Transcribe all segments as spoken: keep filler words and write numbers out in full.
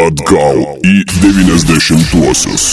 Atgal į devyniasdešimtuosius.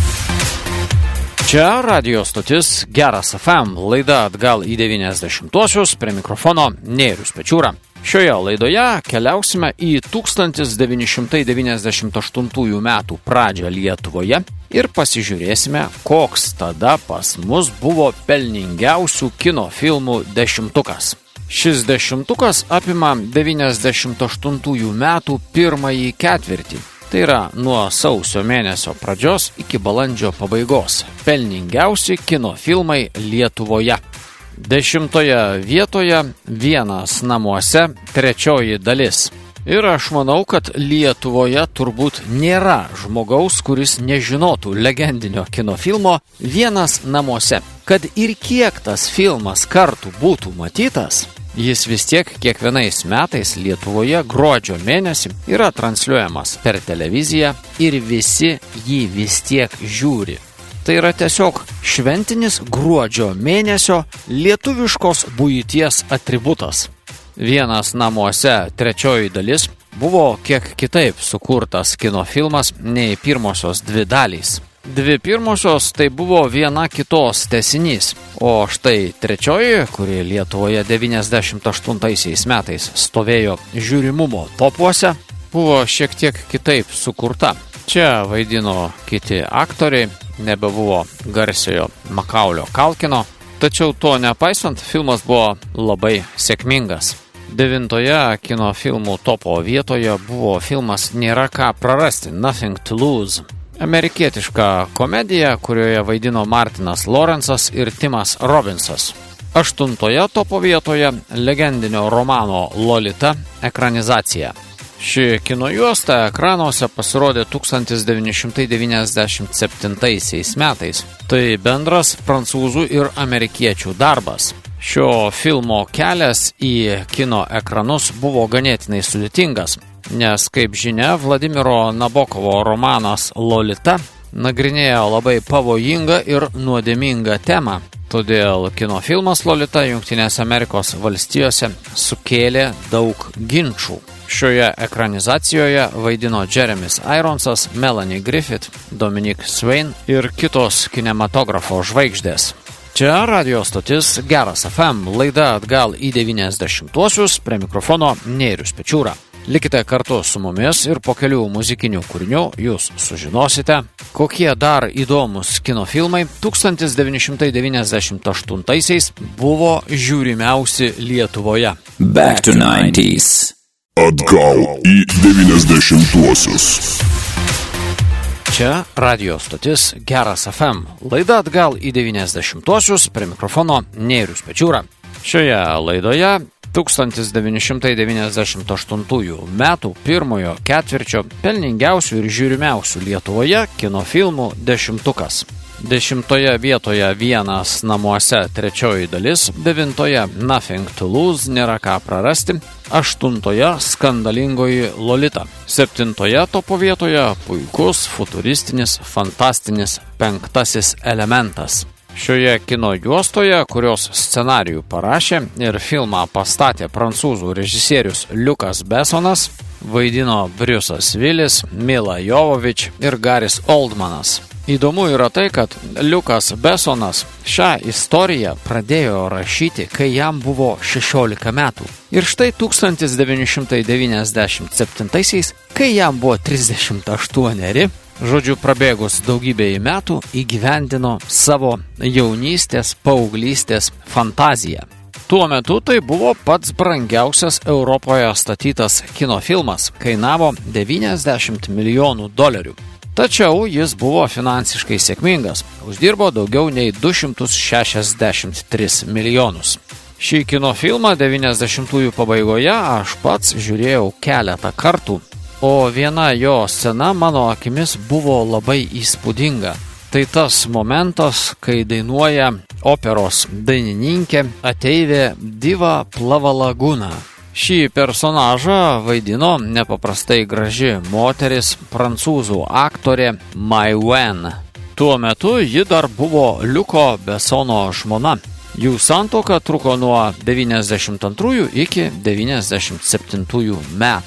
Čia radio stotis Geras F M, laida Atgal į devyniasdešimtuosius, prie mikrofono Nėrius Pečiūra. Šioje laidoje keliausime į tūkstantis devyni šimtai devyniasdešimt aštuntųjų metų pradžią Lietuvoje ir pasižiūrėsime, koks tada pas mus buvo pelningiausių kino filmų dešimtukas. Šis dešimtukas apima devyniasdešimt aštuntųjų metų pirmąjį ketvirtį. Tai yra nuo sausio mėnesio pradžios iki balandžio pabaigos. Pelningiausi kino filmai Lietuvoje. Dešimtoje vietoje Vienas namuose, trečioji dalis. Ir aš manau, kad Lietuvoje turbūt nėra žmogaus, kuris nežinotų legendinio kino filmo Vienas namuose. Kad ir kiek tas filmas kartų būtų matytas, jis vis tiek kiekvienais metais Lietuvoje gruodžio mėnesį yra transliuojamas per televiziją ir visi jį vis tiek žiūri. Tai yra tiesiog šventinis gruodžio mėnesio lietuviškos buities atributas. Vienas namuose, trečioji dalis buvo kiek kitaip sukurtas kino filmas nei pirmosios dvi dalys. Dvi pirmosios tai buvo viena kitos tęsinys, o štai trečioji, kuri Lietuvoje devyniasdešimt aštuntaisiais metais stovėjo žiūrimumo topuose, buvo šiek tiek kitaip sukurta. Čia vaidino kiti aktoriai, nebebuvo garsiojo Makaulio Kalkino, tačiau to nepaisant, filmas buvo labai sėkmingas. Devintoje kino filmų topo vietoje buvo filmas Nėra ką prarasti, Nothing to Lose. Amerikietiška komedija, kurioje vaidino Martinas Lawrence'as ir Timas Robinsas. Aštuntoje topo vietoje legendinio romano Lolita ekranizacija. Ši kino juosta ekranuose pasirodė tūkstantis devyni šimtai devyniasdešimt septintaisiais metais. Tai bendras prancūzų ir amerikiečių darbas. Šio filmo kelias į kino ekranus buvo ganėtinai sudėtingas, nes, kaip žinia, Vladimiro Nabokovo romanas Lolita nagrinėjo labai pavojingą ir nuodėmingą temą. Todėl kino filmas Lolita Jungtinėse Amerikos valstijose sukėlė daug ginčų. Šioje ekranizacijoje vaidino Jeremis Ironsas, Melanie Griffith, Dominique Swain ir kitos kinematografo žvaigždės. Čia radio stotis Geras F M, laida Atgal į devyniasdešimtuosius, prie mikrofono Nėrius Pečiūra. Likite kartu su mumis ir po kelių muzikinių kūrinių jūs sužinosite, kokie dar įdomus kino filmai tūkstantis devyni šimtai devyniasdešimt aštuntaisiais buvo žiūrimiausi Lietuvoje. Back to nineties. Atgal į devyniasdešimtuosius. Čia radio stotis Geras F M, laida Atgal į devyniasdešimtuosius, prie mikrofono Nėrius Pečiūra. Šioje laidoje tūkstantis devyni šimtai devyniasdešimt aštuntųjų metų pirmojo ketvirčio pelningiausių ir žiūrimiausių Lietuvoje kino filmų dešimtukas. Dešimtoje vietoje Vienas namuose, trečioji dalis, devintoje Nothing to Lose, Nėra ką prarasti, aštuntoje Skandalingoji Lolita, septintoje topo vietoje puikus, futuristinis, fantastinis Penktasis elementas. Šioje kino juostoje, kurios scenarijų parašė ir filmą pastatė prancūzų režisierius Liukas Bessonas, vaidino Briusas Willis, Mila Jovovič ir Garis Oldmanas. Įdomu yra tai, kad Liukas Bessonas šią istoriją pradėjo rašyti, kai jam buvo šešiolika metų. Ir štai tūkstantis devyni šimtai devyniasdešimt septintaisiais, kai jam buvo trisdešimt aštuoneri, žodžiu, prabėgus daugybėjai metų, įgyvendino savo jaunystės, paauglystės fantaziją. Tuo metu tai buvo pats brangiausias Europoje statytas kino filmas, kainavo devyniasdešimt milijonų dolerių. Tačiau jis buvo finansiškai sėkmingas, uždirbo daugiau nei du šimtus šešiasdešimt tris milijonus. Šį kino filmą devyniasdešimtųjų pabaigoje aš pats žiūrėjau keletą kartų, o viena jo scena mano akimis buvo labai įspūdinga. Tai tas momentas, kai dainuoja operos dainininkė ateivė Diva Plavalaguna. Šį personažą vaidino nepaprastai graži moteris, prancūzų aktorė Mai Wen. Tuo metu ji dar buvo Liuko Bessono žmona. Jų santuoka truko nuo devyniasdešimt antrųjų iki devyniasdešimt septintųjų metų.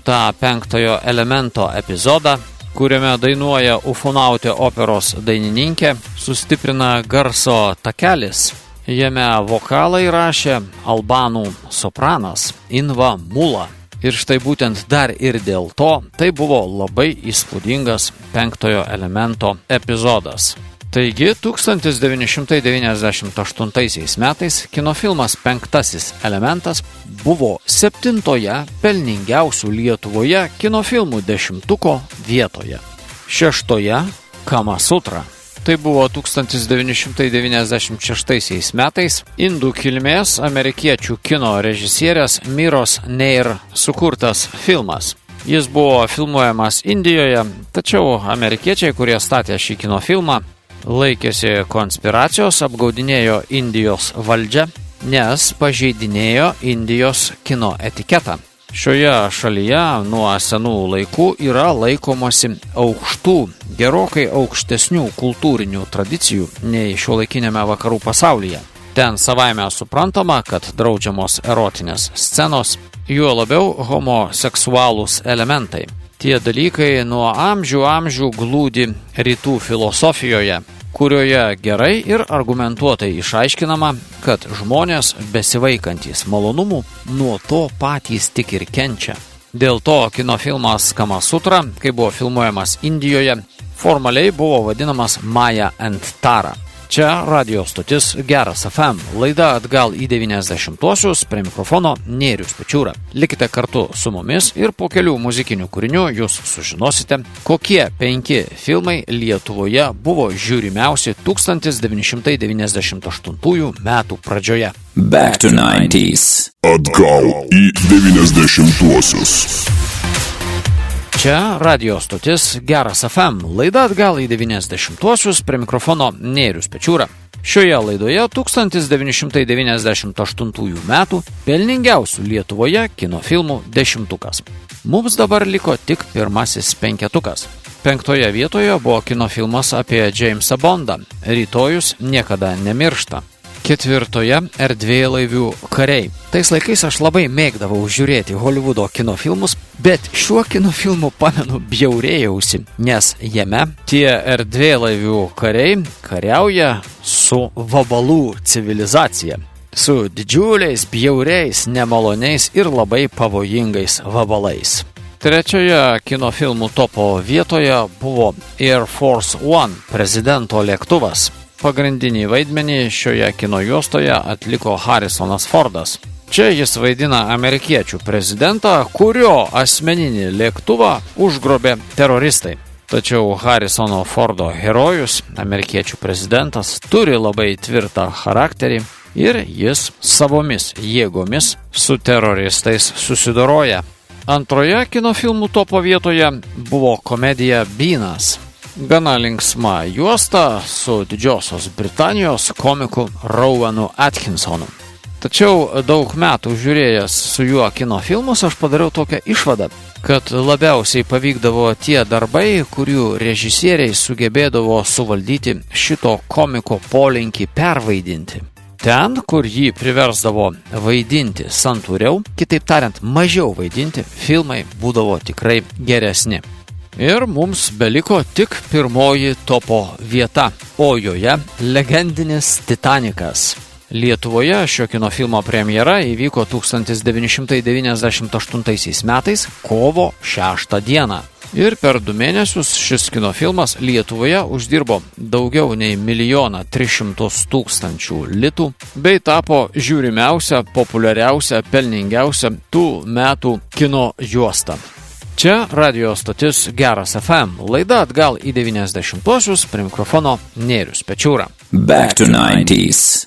tą penktojo elemento epizodą, kuriame dainuoja Ufonautė operos dainininkė, sustiprina garso takelis. Jame vokalą įrašė albanų sopranas Inva Mula. Ir štai būtent dar ir dėl to tai buvo labai įspūdingas penktojo elemento epizodas. Taigi, tūkstantis devyni šimtai devyniasdešimt aštuntaisiais metais kinofilmas Penktasis elementas buvo septintoje pelningiausių Lietuvoje kinofilmų dešimtuko vietoje. Šeštoje Kama Sutra. Tai buvo tūkstantis devyni šimtai devyniasdešimt šeštaisiais metais indų kilmės amerikiečių kino režisierės Miros Neir sukurtas filmas. Jis buvo filmuojamas Indijoje, tačiau amerikiečiai, kurie statė šį kino filmą, laikėsi konspiracijos, apgaudinėjo Indijos valdžią, nes pažeidinėjo Indijos kino etiketą. Šioje šalyje nuo senų laikų yra laikomasi aukštų, gerokai aukštesnių kultūrinių tradicijų nei šiuolaikiniame vakarų pasaulyje. Ten savaime suprantama, kad draudžiamos erotinės scenos, juo labiau homoseksualūs elementai. Tie dalykai nuo amžių amžių glūdi rytų filosofijoje, kurioje gerai ir argumentuotai išaiškinama, kad žmonės besivaikantys malonumų nuo to patys tik ir kenčia. Dėl to kino filmas Kama Sutra, kai buvo filmuojamas Indijoje, formaliai buvo vadinamas Maya and Tara. Čia radio stotis Geras F M, laida atgal į devyniasdešimtuosius, prie mikrofono Nėrius Pečiūra. Likite kartu su mumis ir po kelių muzikinių kūrinių jūs sužinosite, kokie penki filmai Lietuvoje buvo žiūrimiausi tūkstantis devyni šimtai devyniasdešimt aštuntųjų metų pradžioje. Back to nineties. Atgal į devyniasdešimtuosius. Čia radio stotis Geras F M, laida atgal į devyniasdešimtuosius, prie mikrofono Nėrius Pečiūra. Šioje laidoje tūkstantis devyni šimtai devyniasdešimt aštuntųjų metų pelningiausių Lietuvoje kino filmų dešimtukas. Mums dabar liko tik pirmasis penketukas. Penktoje vietoje buvo kino filmas apie Jamesą Bondą, Rytojus niekada nemiršta. Ketvirtoje Erdvėlaivių kariai. Tais laikais aš labai mėgdavau žiūrėti Holivudo kino filmus, bet šiuo kino filmu, pamenu, bjaurėjausi, nes jame tie erdvėlaivių kariai kariauja su vabalų civilizacija. Su didžiuliais, bjauriais, nemaloniais ir labai pavojingais vabalais. Trečioje kino filmų topo vietoje buvo Air Force One prezidento lėktuvas. Pagrindinį vaidmenį šioje kino juostoje atliko Harrisonas Fordas. Čia jis vaidina amerikiečių prezidentą, kurio asmeninį lėktuvą užgrobė teroristai. Tačiau Harrisono Fordo herojus, amerikiečių prezidentas, turi labai tvirtą charakterį ir jis savomis jėgomis su teroristais susidoroja. Antroje kino filmų topo vietoje buvo komedija Bynas. Gana linksma juosta su Didžiosios Britanijos komiku Rowanu Atkinsonu. Tačiau daug metų žiūrėjęs su juo kino filmus, aš padariau tokią išvadą, kad labiausiai pavykdavo tie darbai, kurių režisieriai sugebėdavo suvaldyti šito komiko polinkį pervaidinti. Ten, kur jį priversdavo vaidinti santūriau, kitaip tariant, mažiau vaidinti, filmai būdavo tikrai geresni. Ir mums beliko tik pirmoji topo vieta, o joje legendinis Titanikas. Lietuvoje šio kino filmo premjera įvyko tūkstantis devyni šimtai devyniasdešimt aštuntaisiais metais kovo šeštą dieną. Ir per du mėnesius šis kino filmas Lietuvoje uždirbo daugiau nei milijoną tris šimtus tūkstančių litų, bei tapo žiūrimiausia, populiariausia, pelningiausia tų metų kino juosta. Čia radio stotis Geras F M, laida atgal į devyniasdešimtuosius, prie mikrofono Nėrius Pečiūra. Back to nineties.